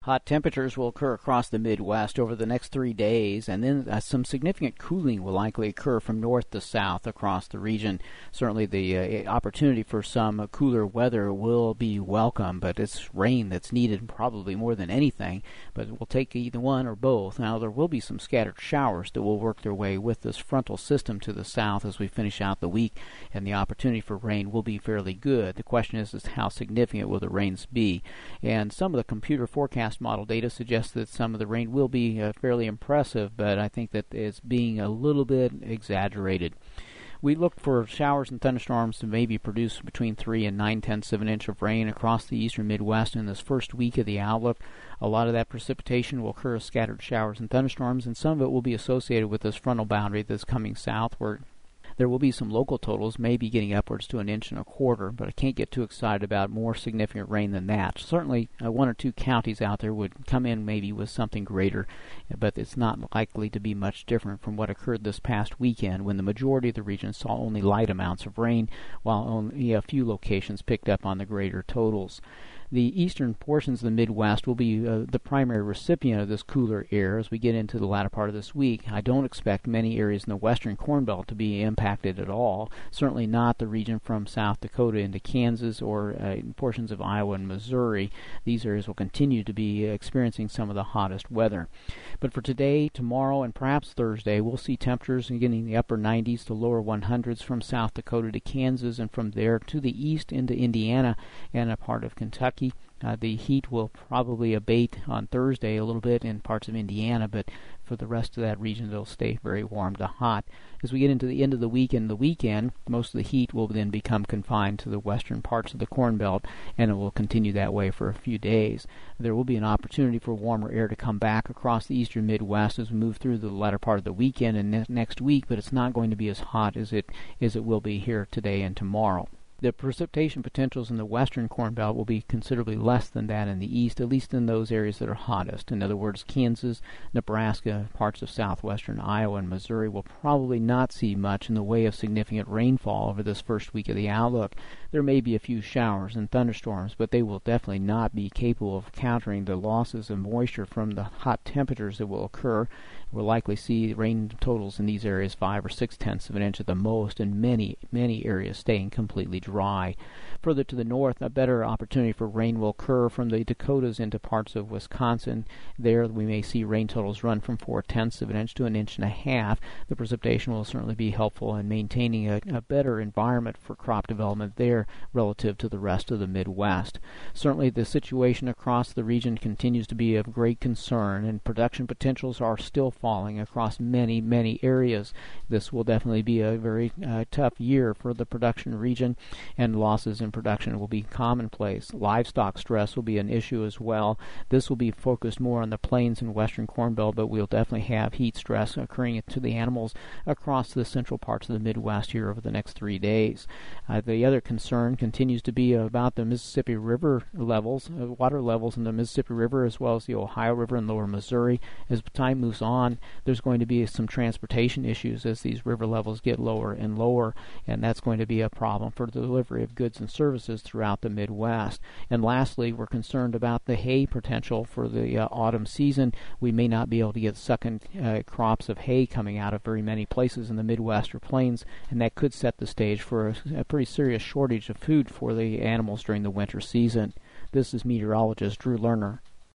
Hot temperatures will occur across the Midwest over the next 3 days, and then some significant cooling will likely occur from north to south across the region. Certainly the opportunity for some cooler weather will be welcome, but it's rain that's needed probably more than anything, but we'll take either one or both. Now, there will be some scattered showers that will work their way with this frontal system to the south as we finish out the week, and the opportunity for rain will be fairly good. The question is how significant will the rains be? And some of the computer forecast model data suggests that some of the rain will be fairly impressive, but I think that it's being a little bit exaggerated. We look for showers and thunderstorms to maybe produce between 3 and 9/10 of an inch of rain across the eastern Midwest in this first week of the outlook. A lot of that precipitation will occur as scattered showers and thunderstorms, and some of it will be associated with this frontal boundary that's coming southward. There will be some local totals, maybe getting upwards to 1.25 inches, but I can't get too excited about more significant rain than that. Certainly, one or two counties out there would come in maybe with something greater, but it's not likely to be much different from what occurred this past weekend when the majority of the region saw only light amounts of rain, while only a few locations picked up on the greater totals. The eastern portions of the Midwest will be the primary recipient of this cooler air as we get into the latter part of this week. I don't expect many areas in the western Corn Belt to be impacted at all. Certainly not the region from South Dakota into Kansas or portions of Iowa and Missouri. These areas will continue to be experiencing some of the hottest weather. But for today, tomorrow, and perhaps Thursday, we'll see temperatures getting the upper 90s to lower 100s from South Dakota to Kansas, and from there to the east into Indiana and a part of Kentucky. The heat will probably abate on Thursday a little bit in parts of Indiana, but for the rest of that region, it'll stay very warm to hot. As we get into the end of the week and the weekend, most of the heat will then become confined to the western parts of the Corn Belt, and it will continue that way for a few days. There will be an opportunity for warmer air to come back across the eastern Midwest as we move through the latter part of the weekend and next week, but it's not going to be as hot as it will be here today and tomorrow. The precipitation potentials in the western Corn Belt will be considerably less than that in the east, at least in those areas that are hottest. In other words, Kansas, Nebraska, parts of southwestern Iowa and Missouri will probably not see much in the way of significant rainfall over this first week of the outlook. There may be a few showers and thunderstorms, but they will definitely not be capable of countering the losses of moisture from the hot temperatures that will occur. We'll likely see rain totals in these areas 5 or 6/10 of an inch at the most, and many areas staying completely dry. Further to the north, a better opportunity for rain will occur from the Dakotas into parts of Wisconsin. There we may see rain totals run from 4/10 of an inch to 1.5 inches. The precipitation will certainly be helpful in maintaining a better environment for crop development there relative to the rest of the Midwest. Certainly the situation across the region continues to be of great concern, and production potentials are still falling across many areas. This will definitely be a very tough year for the production region, and losses in production will be commonplace. Livestock stress will be an issue as well. This will be focused more on the plains and western Corn Belt, but we'll definitely have heat stress occurring to the animals across the central parts of the Midwest here over the next 3 days. The other concern continues to be about the Mississippi River levels, water levels in the Mississippi River as well as the Ohio River and lower Missouri. As time moves on, there's going to be some transportation issues as these river levels get lower and lower, and that's going to be a problem for the delivery of goods and services throughout the Midwest. And lastly, we're concerned about the hay potential for the autumn season. We may not be able to get second crops of hay coming out of very many places in the Midwest or plains, and that could set the stage for a pretty serious shortage of food for the animals during the winter season. This is meteorologist Drew Lerner.